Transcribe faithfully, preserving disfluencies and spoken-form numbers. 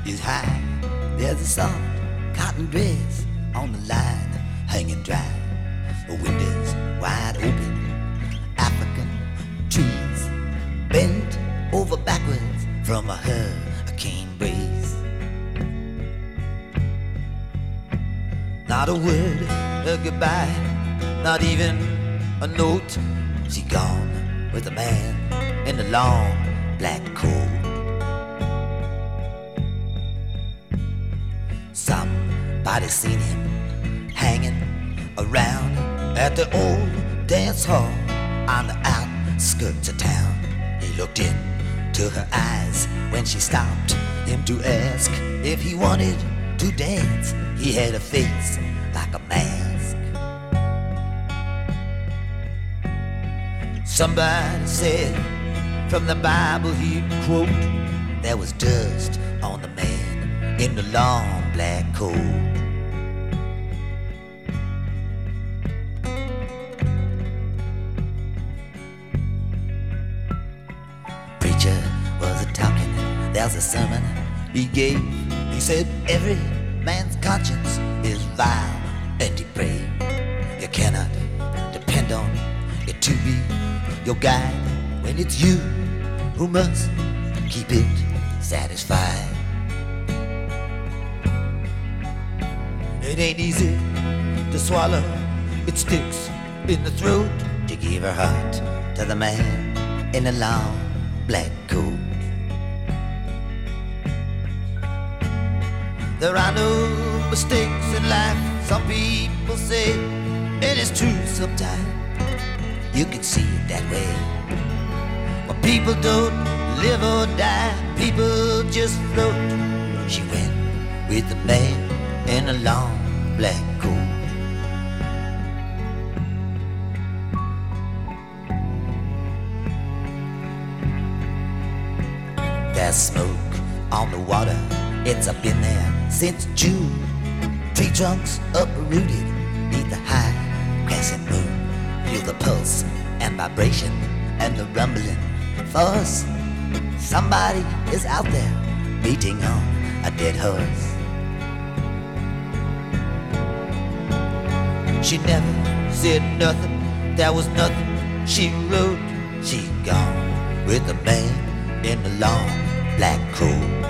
is high. There's a soft cotton dress on the line, hanging dry. The windows wide open. African trees bent over backwards from a hurricane breeze. Not a word of goodbye, not even a note. She gone with a man in the long black coat. Somebody seen him hanging around at the old dance hall on the outskirts of town. He looked into her eyes when she stopped him to ask if he wanted to dance. He had a face like a mask. Somebody said from the Bible he'd quote, there was dust on the man in the long black coat. Preacher was a talking, there's a sermon he gave. He said every man's conscience is vile and depraved. You cannot depend on it to be your guide when it's you who must keep it satisfied. It ain't easy to swallow, it sticks in the throat to give her heart to the man in the long black coat. There are no mistakes in life, some people say, and it's true sometimes. You can see it that way. But people don't live or die, people just float. She went with the man in a long black coat. There's smoke on the water, it's up in there since June. Tree trunks uprooted neath the high crescent moon. Feel the pulse and vibration and the rumbling force. Somebody is out there beating on a dead horse. She never said nothing, there was nothing she wrote. She gone with the man in the long black coat.